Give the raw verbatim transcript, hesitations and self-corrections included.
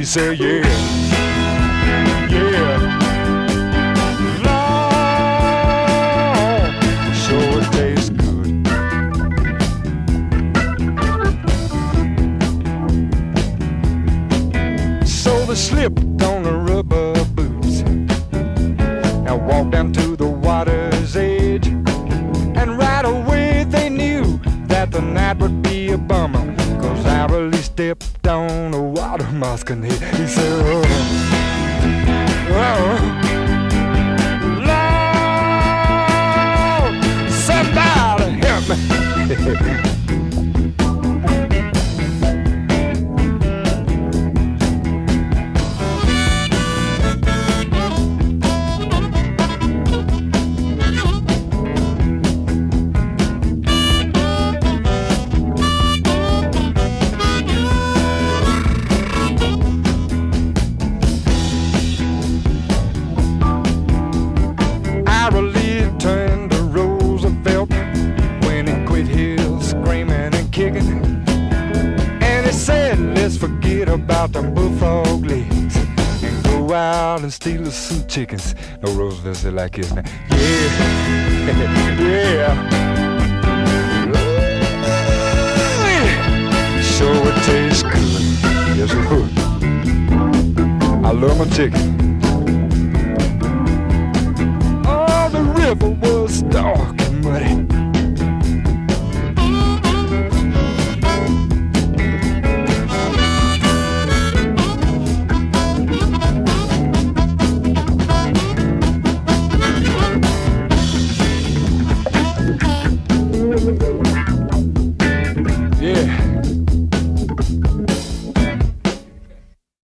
He said, yeah, yeah. Lord, sure it tastes good. So they slipped on the rubber boots and walked down to the water's edge. And right away they knew that the night would be a bummer, 'cause I really stepped on a water moccasin. He, he said, oh, oh, Lord, somebody help me. I really turned to Roosevelt when he quit his screaming and kicking. And he said, let's forget about the bullfrog legs and go out and steal us some chickens. No, Roosevelt said like this, man. Yeah, yeah. Sure it tastes good. Yes, it would. I love my chicken. The river was dark and muddy.